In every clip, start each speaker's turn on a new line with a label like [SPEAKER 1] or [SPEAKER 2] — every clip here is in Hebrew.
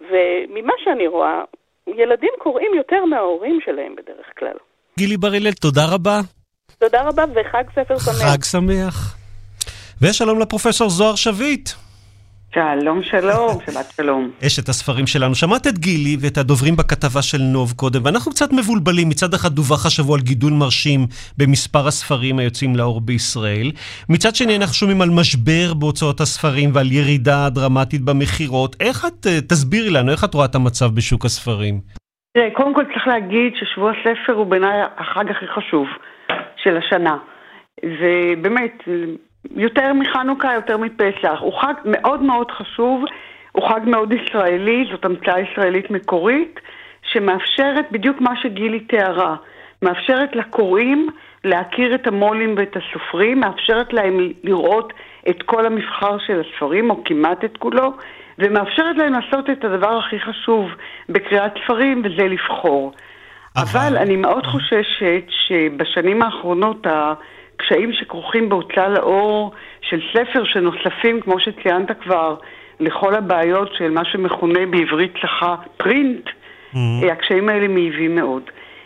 [SPEAKER 1] וממה שאני רואה, ילדים קוראים יותר מההורים שלהם בדרך כלל.
[SPEAKER 2] גילי בר-הלל, תודה רבה.
[SPEAKER 1] תודה רבה וחג ספר שמח.
[SPEAKER 2] חג שמח. ושלום לפרופסור זוהר שביט.
[SPEAKER 3] שלום, שלום, שבת שלום.
[SPEAKER 2] אשת הספרים שלנו. שמעת את גילי ואת הדוברים בכתבה של נוב קודם, ואנחנו קצת מבולבלים. מצד אחד דווח השבוע על גידול מרשים במספר הספרים היוצאים לאור בישראל. מצד שני אנחנו שומעים על משבר בהוצאות הספרים ועל ירידה דרמטית במחירות. איך את, תסבירי לנו, איך את רואה את המצב בשוק הספרים?
[SPEAKER 3] קודם כל צריך להגיד ששבוע הספר הוא בעיניי החג הכי חשוב של השנה. ובאמת, יותר מחנוכה, יותר מפסח. הוא חג מאוד מאוד חשוב, הוא חג מאוד ישראלי, זאת המצאה ישראלית מקורית, שמאפשרת בדיוק מה שגילי תיארה. מאפשרת לקוראים להכיר את המולים ואת הסופרים, מאפשרת להם לראות את כל המבחר של הספרים, או כמעט את כולו, ומאפשרת להם לעשות את הדבר הכי חשוב בקריאת ספרים, וזה לבחור. אבל אני מאוד חוששת שבשנים האחרונות הקשיים שכרוכים בהוצאה לאור של ספר שנוספים, כמו שציינת כבר, לכל הבעיות של מה שמכונה בעברית צחה פרינט, הקשיים האלה מעיבים מאוד.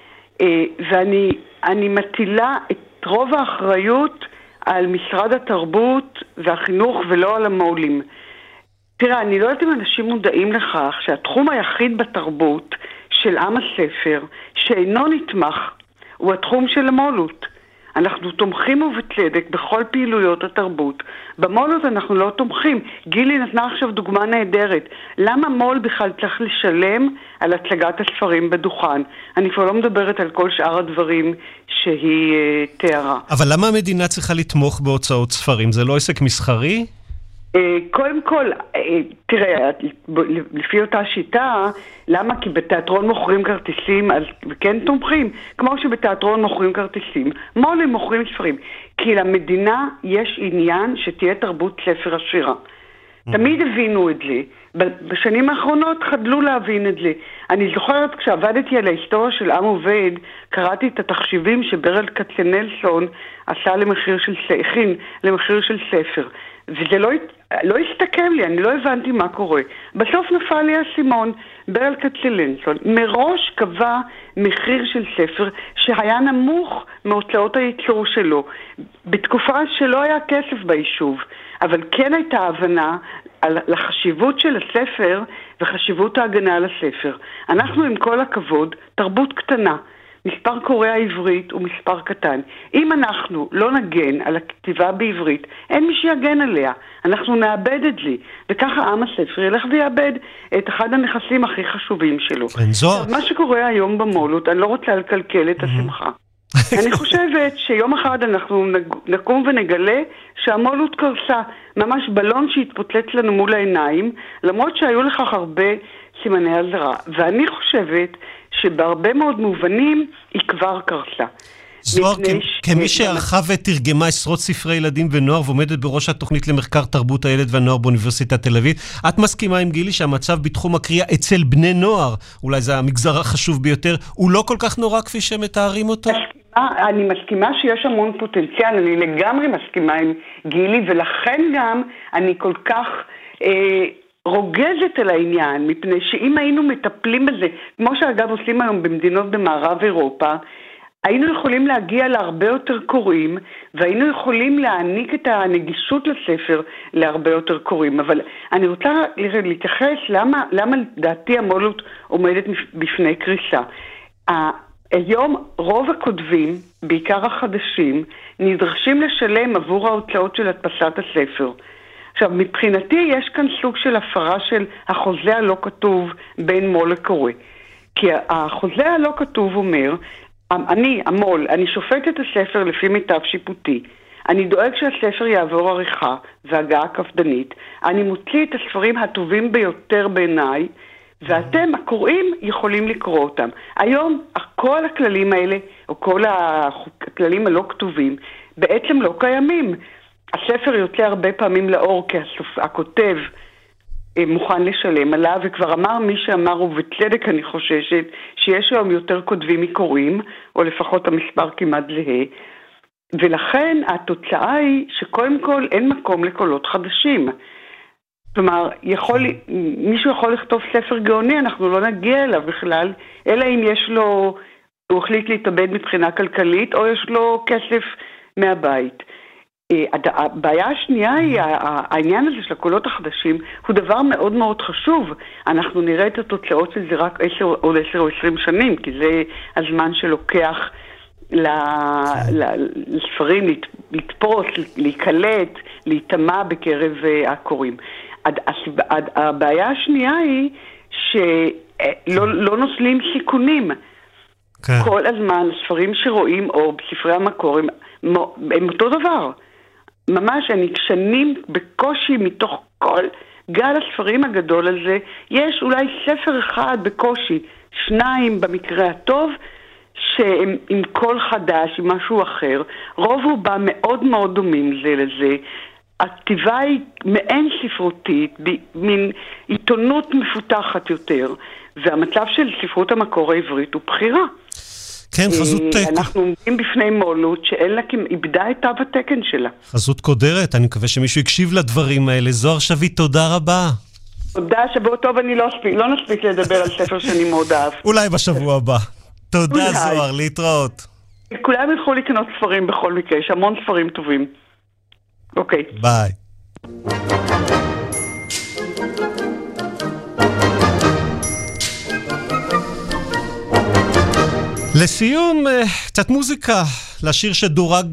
[SPEAKER 3] ואני מטילה את רוב האחריות על משרד התרבות והחינוך ולא על המו"לים. תראה, אני לא יודעת אם אנשים מודעים לכך שהתחום היחיד בתרבות של עם הספר שאינו נתמך הוא התחום של המו"לות. אנחנו תומכים ובצדק בכל פעילויות התרבות. במו"לות אנחנו לא תומכים. גילי נתנה עכשיו דוגמה נהדרת. למה מו"ל בכלל צריך לשלם על הצגת הספרים בדוכן? אני כבר לא מדברת על כל שאר הדברים שהיא תיארה.
[SPEAKER 2] אבל למה המדינה צריכה לתמוך בהוצאות ספרים? זה לא עסק מסחרי?
[SPEAKER 3] קודם כל, תראה, לפי אותה שיטה, למה? כי בתיאטרון מוכרים כרטיסים, אז כן תומכים, כמו שבתיאטרון מוכרים כרטיסים, מו"לים מוכרים ספרים, כי למדינה יש עניין שתהיה תרבות ספר עשירה. תמיד הבינו את זה, בשנים האחרונות חדלו להבין את זה. אני זוכרת כשעבדתי על ההיסטוריה של עם עובד, קראתי את התחשיבים שברל כצנלסון עשה למחיר של ספר. וזה לא הסתכם לי, אני לא הבנתי מה קורה. בסוף נפל לי הסימון, ברל כצנלסון מראש קבע מחיר של ספר שהיה נמוך מהוצאות הייצור שלו, בתקופה שלא היה כסף ביישוב, אבל כן הייתה הבנה על החשיבות של הספר וחשיבות ההגנה על הספר. אנחנו עם כל הכבוד, תרבות קטנה, מספר קוראי העברית הוא מספר קטן. אם אנחנו לא נגן על הכתיבה בעברית, אין מי שיגן עליה. אנחנו נאבד את זה. וככה עם הספר ילך ויאבד את אחד הנכסים הכי חשובים שלו. מה שקורה היום במו"לות, אני לא רוצה לקלקל את השמחה. אני חושבת שיום אחד אנחנו נקום ונגלה שהמו"לות קרסה. ממש בלון שהתפוצץ לנו מול העיניים, למרות שהיו לכך הרבה סימני אזהרה. ואני חושבת שבהרבה מאוד מובנים היא כבר קרסה.
[SPEAKER 2] זוהר, כמי שערכה ותרגמה עשרות ספרי ילדים ונוער ועומדת בראש התוכנית למחקר תרבות הילד והנוער באוניברסיטת תל אביב, את מסכימה עם גילי שהמצב בתחום הקריאה אצל בני נוער, אולי זה המגזר החשוב ביותר, הוא לא כל כך נורא כפי שמתארים אותו?
[SPEAKER 3] אני מסכימה שיש המון פוטנציאל, אני לגמרי מסכימה עם גילי, ולכן גם אני כל כך רוגזת על העניין, מפני שאם היינו מטפלים בזה, כמו שאגב עושים היום במדינות במערב אירופה, היינו יכולים להגיע להרבה יותר קוראים, והיינו יכולים להעניק את הנגישות לספר להרבה יותר קוראים. אבל אני רוצה להתייחס למה דעתי המו"לות עומדת בפני קריסה. היום רוב הכותבים, בעיקר החדשים, נדרשים לשלם עבור ההוצאות של הדפסת הספר. עכשיו, מבחינתי יש כאן סוג של הפרה של החוזה הלא כתוב בין מו"ל לקורא. כי החוזה הלא כתוב אומר, המו"ל, אני שופט את הספר לפי מיטב שיפוטי. אני דואג שהספר יעבור עריכה והגעה קפדנית. אני מוציא את הספרים הטובים ביותר בעיניי, ואתם, הקוראים, יכולים לקרוא אותם. היום, כל הכללים האלה, או כל הכללים הלא כתובים, בעצם לא קיימים. הספר יוצא הרבה פעמים לאור, כי הכותב מוכן לשלם עליו, וכבר אמר מי שאמר, ובצדק אני חוששת, שיש היום יותר כותבים מקוראים, או לפחות המספר כמעט זהה, ולכן התוצאה היא שקודם כל אין מקום לקולות חדשים. כלומר, מישהו יכול לכתוב ספר גאוני, אנחנו לא נגיע אליו בכלל, אלא אם יש לו, הוא החליט להתאבד מבחינה כלכלית, או יש לו כסף מהבית. הבעיה השנייה היא, העניין הזה של הקולות החדשים, הוא דבר מאוד מאוד חשוב. אנחנו נראה את התוצאות של זה רק 10 או 20 שנים, כי זה הזמן שלוקח לספרים לתפוס, להיקלט, להיטמע בקרב הקוראים. הבעיה השנייה היא שלא נוסלים סיכונים. כן. כל הזמן ספרים שרואים או בספרי המקור הם אותו דבר. ממש שנים בקושי מתוך כל גל הספרים הגדול הזה, יש אולי ספר אחד בקושי, 2 במקרה הטוב, שהם עם קול חדש, עם משהו אחר. רוב רובם מאוד מאוד דומים זה לזה. הכתיבה היא מעין ספרותית, מין עיתונות מפותחת יותר, והמצב של ספרות המקור העברית הוא בחירה.
[SPEAKER 2] כן, חזות...
[SPEAKER 3] אנחנו עומדים בפני מולות שאין לה איבדה את תו התקן שלה.
[SPEAKER 2] חזות קודרת, אני מקווה שמישהו יקשיב לדברים האלה. זוהר שביט, תודה רבה.
[SPEAKER 3] תודה, שבוע טוב, אני לא נספיק לדבר על ספר שאני מאוד אהב.
[SPEAKER 2] אולי בשבוע הבא. תודה זוהר, להתראות.
[SPEAKER 3] כולם ילכו לקנות ספרים בכל מקרה, יש המון ספרים טובים. אוקיי.
[SPEAKER 2] ביי. לסיום, קצת מוזיקה, לשיר שדורג